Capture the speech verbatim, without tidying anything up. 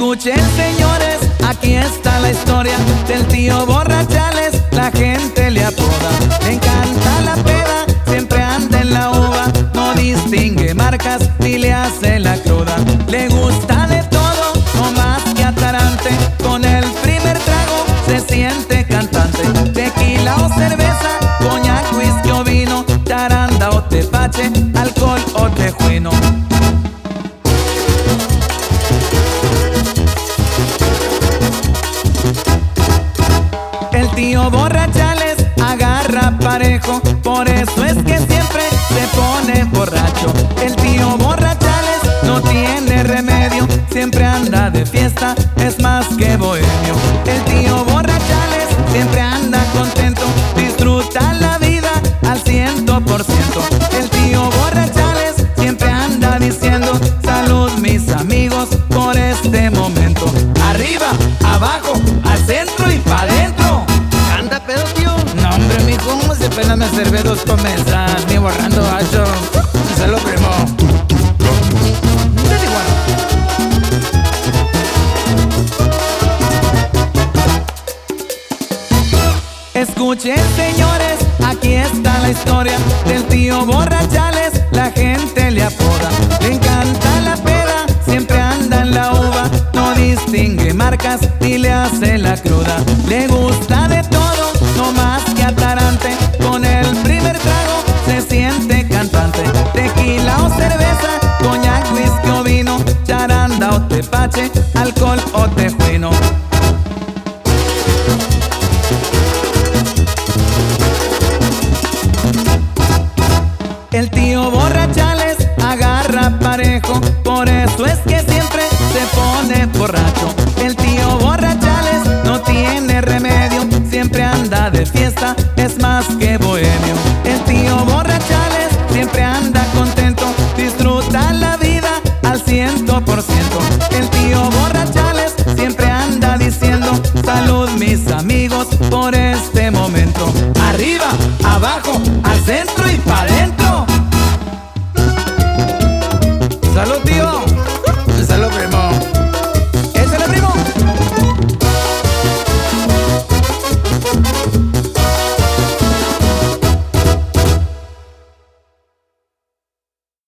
Escuchen, señores, aquí está la historia del tío Borrachales, la gente le apoda. Le encanta la peda, siempre anda en la uva, no distingue marcas ni le hace la cruda. Le gusta de todo, no más que atarante, con el primer trago se siente cantante. Tequila o cerveza, coñac, whisky o vino, charanda o tepache, alcohol o tejuino. El tío Borrachales agarra parejo, por eso es que siempre se pone borracho. El tío Borrachales no tiene remedio, siempre anda de fiesta, es más que bohemio. El tío Borrachales siempre anda contento, disfruta la vida al ciento por ciento. El tío Borrachales siempre anda diciendo: salud, mis amigos, por este momento. Arriba, abajo, al centro y pa' dentro. ¿Anda pedo, tío? No, hombre, mijo, si apenas me servé dos comensas, ni borrando hacho. Se lo primo. Te digo. Escuchen, señores, aquí está la historia del tío Borrachales, la gente le apoda. Le encanta la peda, siempre anda en la uva, no distingue marcas ni le hace la cruda. Le gusta de todo, no más que atarante, con el primer trago se siente cantante. Tequila o cerveza, coñac, whisky o vino, charanda o tepache, alcohol o tejuino. El tío Borrachales agarra parejo, por eso es que siempre se pone borracho. El tío Borrachales no tiene remedio, siempre anda de fiesta, es más que borracho.